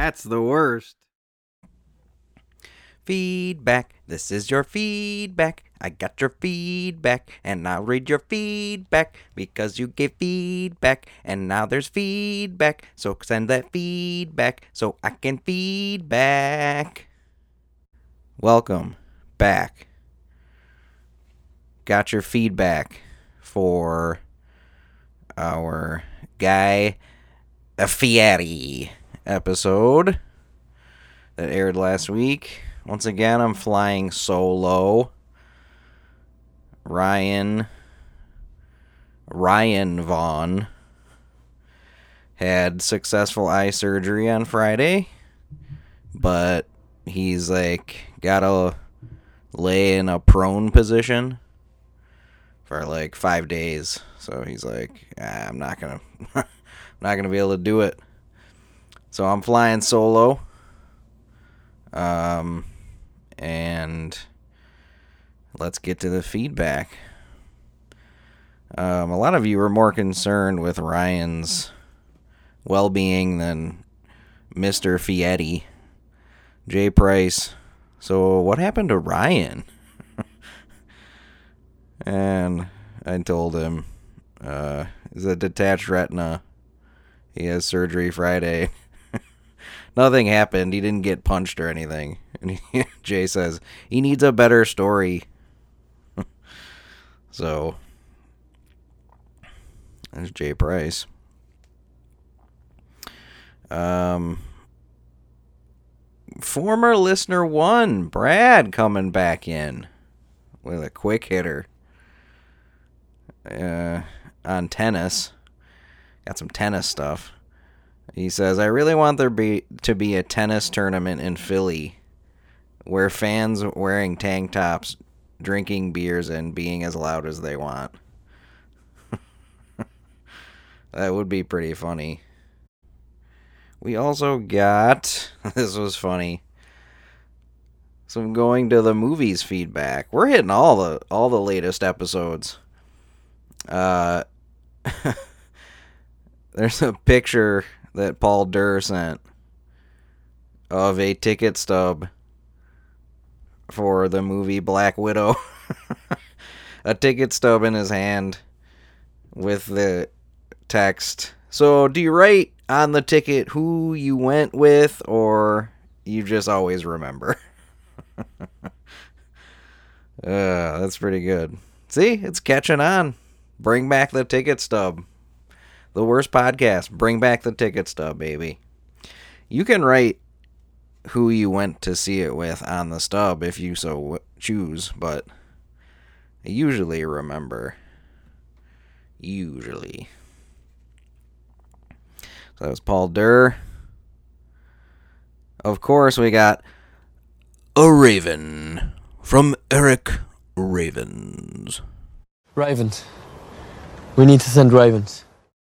That's the worst. Feedback, this is your feedback. I got your feedback, and I'll read your feedback because you gave feedback, and now there's feedback. So send that feedback so I can feedback. Welcome back. Got your feedback for our Guy Fieri episode that aired last week. Once again, I'm flying solo. Ryan Vaughn had successful eye surgery on Friday, but he's gotta lay in a prone position for 5 days. So he's I'm not gonna be able to do it. So I'm flying solo. And let's get to the feedback. A lot of you were more concerned with Ryan's well-being than Mr. Fieri. Jay Price. So what happened to Ryan? And I told him, it's a detached retina. He has surgery Friday. Nothing happened. He didn't get punched or anything. And Jay says, he needs a better story. So, there's Jay Price. Former listener 1, Brad, coming back in with a quick hitter on tennis. Got some tennis stuff. He says, I really want there to be a tennis tournament in Philly where fans wearing tank tops, drinking beers, and being as loud as they want. That would be pretty funny. We also got, this was funny, some going to the movies feedback. We're hitting all the latest episodes. There's a picture that Paul Durr sent of a ticket stub for the movie Black Widow. A ticket stub in his hand with the text, so do you write on the ticket who you went with, or you just always remember? That's pretty good. See, it's catching on. Bring back the ticket stub. The worst podcast. Bring back the ticket stub, baby. You can write who you went to see it with on the stub if you so choose, but I usually remember. Usually. So that was Paul Durr. Of course, we got a Raven from Eric Ravens. Ravens. We need to send Ravens.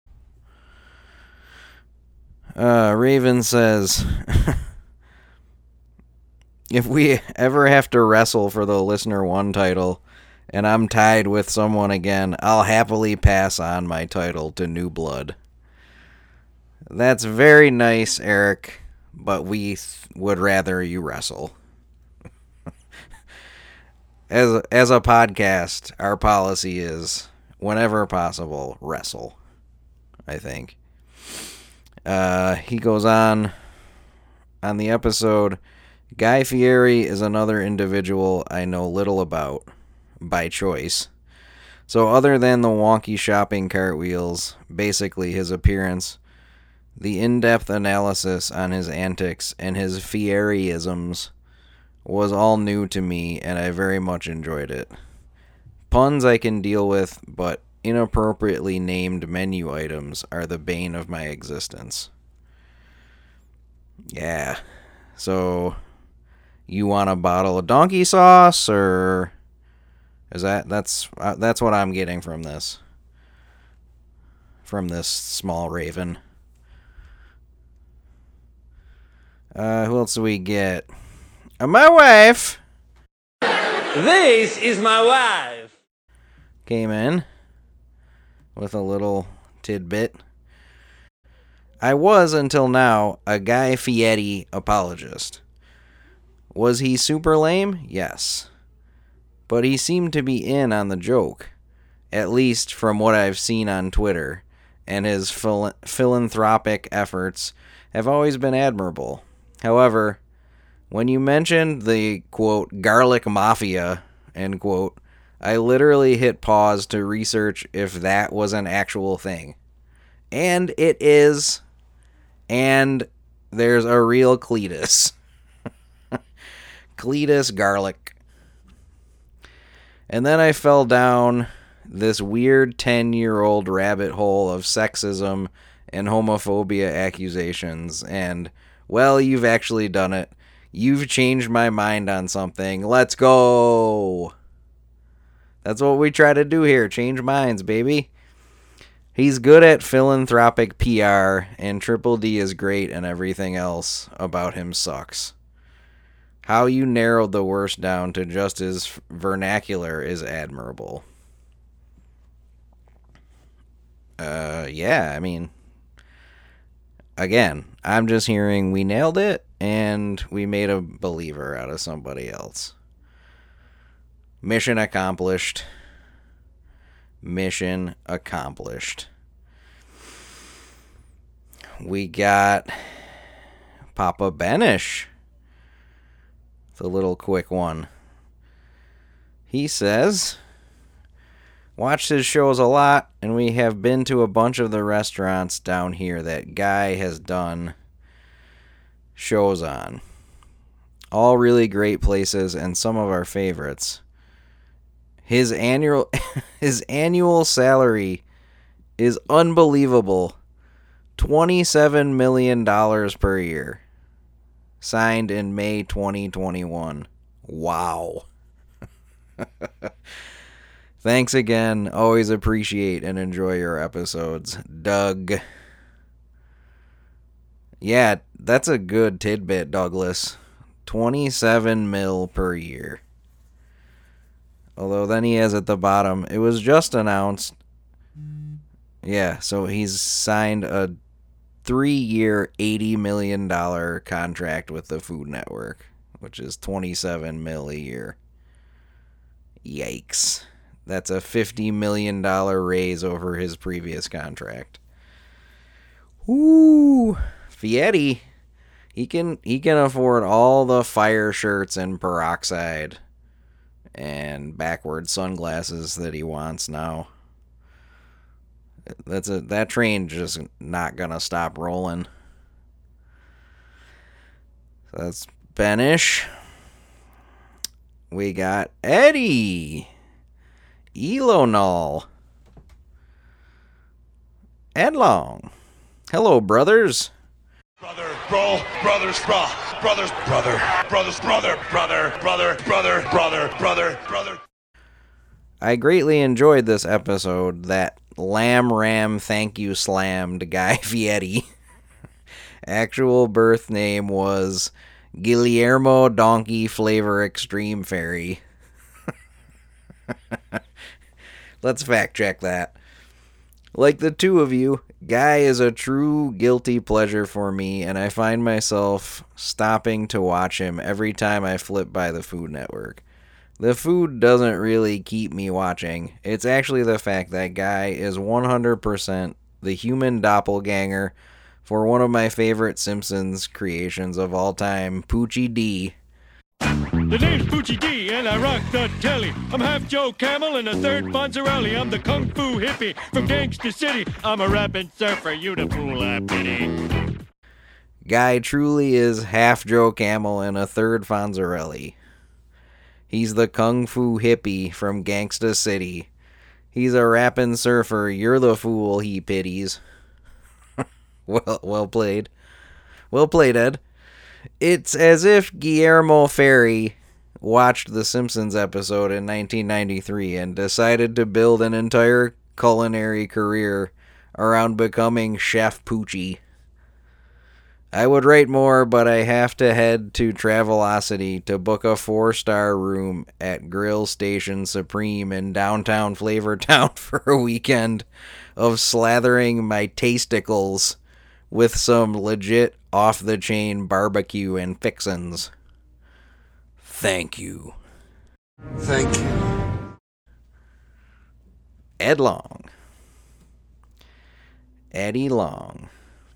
Raven says, if we ever have to wrestle for the Listener 1 title, and I'm tied with someone again, I'll happily pass on my title to New Blood. That's very nice, Eric, but we would rather you wrestle. As a podcast, our policy is, whenever possible, wrestle, I think. He goes on the episode, Guy Fieri is another individual I know little about, by choice. So other than the wonky shopping cartwheels, basically his appearance, the in-depth analysis on his antics, and his Fieri-isms was all new to me, and I very much enjoyed it. Puns I can deal with, but inappropriately named menu items are the bane of my existence. Yeah. So, you want a bottle of donkey sauce, or is that's what I'm getting from this small Raven. Who else do we get? My wife. This is my wife. Came in with a little tidbit. I was, until now, a Guy Fieri apologist. Was he super lame? Yes. But he seemed to be in on the joke, at least from what I've seen on Twitter, and his philanthropic efforts have always been admirable. However, when you mentioned the, quote, garlic mafia, end quote, I literally hit pause to research if that was an actual thing. And it is. And there's a real Cletus. Cletus Garlic. And then I fell down this weird 10-year-old rabbit hole of sexism and homophobia accusations. And, well, you've actually done it. You've changed my mind on something. Let's go. That's what we try to do here. Change minds, baby. He's good at philanthropic PR, and Triple D is great, and everything else about him sucks. How you narrowed the worst down to just his vernacular is admirable. Yeah, I mean, again, I'm just hearing we nailed it, and we made a believer out of somebody else. Mission accomplished. Mission accomplished. We got Papa Benish. The little quick one. He says, watched his shows a lot, and we have been to a bunch of the restaurants down here that Guy has done shows on. All really great places and some of our favorites. His annual salary is unbelievable. $27 million per year. Signed in May 2021. Wow. Thanks again. Always appreciate and enjoy your episodes. Doug. Yeah, that's a good tidbit, Douglas. 27 mil per year. Although then he has at the bottom, it was just announced. Yeah, so he's signed a 3-year, $80 million contract with the Food Network, which is 27 mil a year. Yikes. That's a $50 million raise over his previous contract. Ooh, Fieri. He can afford all the fire shirts and peroxide and backward sunglasses that he wants now. That train just not gonna stop rolling. So that's Benish. We got Eddie Elonal Edlong. Hello, brothers. Brother, bro, brothers, bro, brothers, brother, brothers, brother, brother. I greatly enjoyed this episode that Lamb Ram Thank You Slammed Guy Fieri. Actual birth name was Guillermo Donkey Flavor Extreme Fairy. Let's fact check that. Like the two of you, Guy is a true guilty pleasure for me, and I find myself stopping to watch him every time I flip by the Food Network. The food doesn't really keep me watching. It's actually the fact that Guy is 100% the human doppelganger for one of my favorite Simpsons creations of all time, Poochie D. The name's Poochie D, and I rock the telly. I'm half Joe Camel and a third Fonzarelli. I'm the kung fu hippie from Gangsta City. I'm a rapping surfer, you the fool I pity. Guy truly is half Joe Camel and a third Fonzarelli. He's the kung fu hippie from Gangsta City. He's a rapping surfer, you're the fool he pities. Well played. Well played, Ed. It's as if Guillermo Ferry watched the Simpsons episode in 1993 and decided to build an entire culinary career around becoming Chef Poochie. I would write more, but I have to head to Travelocity to book a 4-star room at Grill Station Supreme in downtown Flavortown for a weekend of slathering my tasticles with some legit off-the-chain barbecue and fixins. Thank you. Thank you. Ed Long. Eddie Long.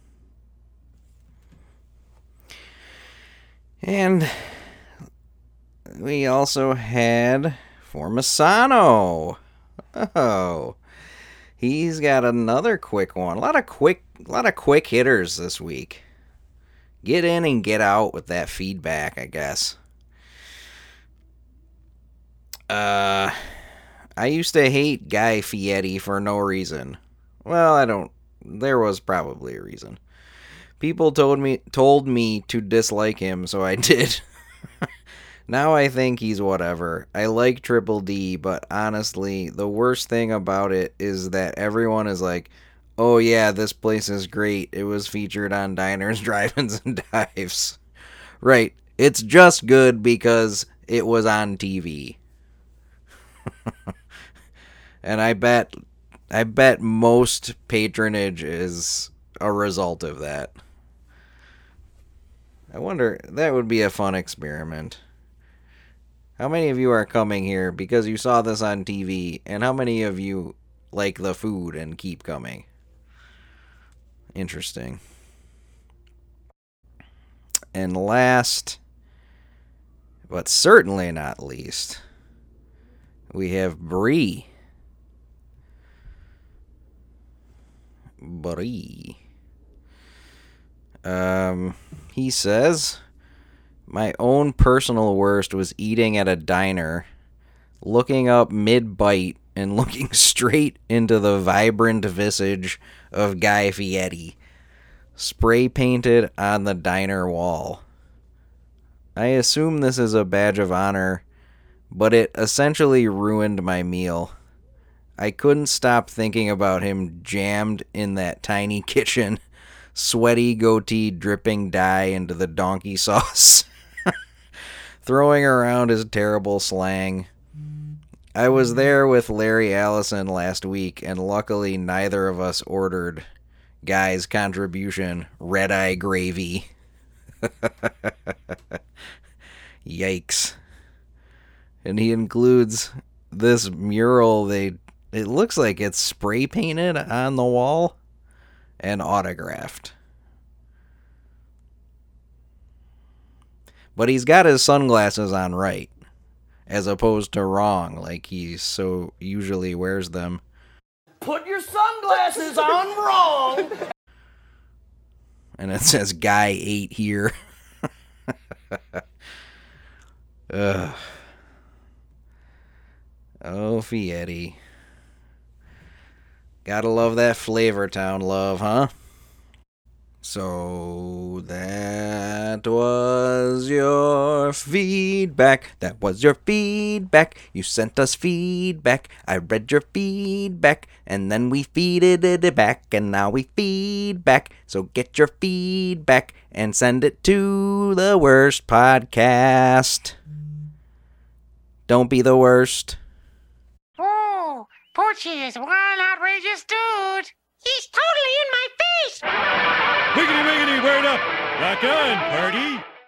And we also had Formisano. Oh, he's got another quick one. A lot of quick hitters this week. Get in and get out with that feedback, I guess. I used to hate Guy Fieri for no reason. Well, there was probably a reason. People told me to dislike him, so I did. Now I think he's whatever. I like Triple D, but honestly, the worst thing about it is that everyone is like, oh yeah, this place is great. It was featured on Diners, Drive-Ins, and Dives. Right. It's just good because it was on TV. And I bet most patronage is a result of that. I wonder, that would be a fun experiment. How many of you are coming here because you saw this on TV, and how many of you like the food and keep coming? Interesting. And last, but certainly not least, we have Bree. He says, my own personal worst was eating at a diner, looking up mid-bite and looking straight into the vibrant visage of Guy Fieri, spray painted on the diner wall. I assume this is a badge of honor, but it essentially ruined my meal. I couldn't stop thinking about him jammed in that tiny kitchen, sweaty goatee dripping dye into the donkey sauce, throwing around his terrible slang. I was there with Larry Allison last week, and luckily neither of us ordered Guy's contribution, red-eye gravy. Yikes. And he includes this mural. It looks like it's spray painted on the wall and autographed. But he's got his sunglasses on right, as opposed to wrong, like he so usually wears them. Put your sunglasses on wrong. And it says Guy 8 here. Ugh. Oh, Fieri. Gotta love that Flavortown love, huh? So that was your feedback. That was your feedback. You sent us feedback. I read your feedback. And then we feeded it back. And now we feedback. So get your feedback and send it to the worst podcast. Don't be the worst. Oh, Poochie is one outrageous dude. He's totally in my face. Wiggity, wiggity, word up. Rock on, party.